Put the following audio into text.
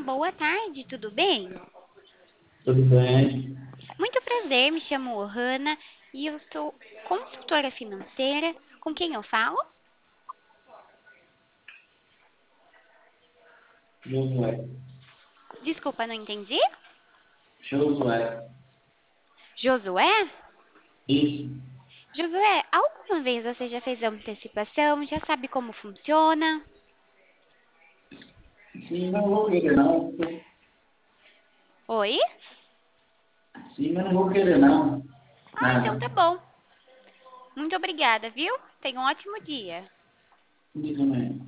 boa tarde, tudo bem? Tudo bem? Muito prazer, me chamo Ohana e eu sou consultora financeira. Com quem eu falo? Josué. Desculpa, não entendi. Josué. Josué? Isso. Josué, alguma vez você já fez antecipação? Já sabe como funciona? Sim, mas não vou querer não. Oi? Sim, mas não vou querer não. Ah, então Nada. tá bom. Muito obrigada, viu? Tenha um ótimo dia. Diga também.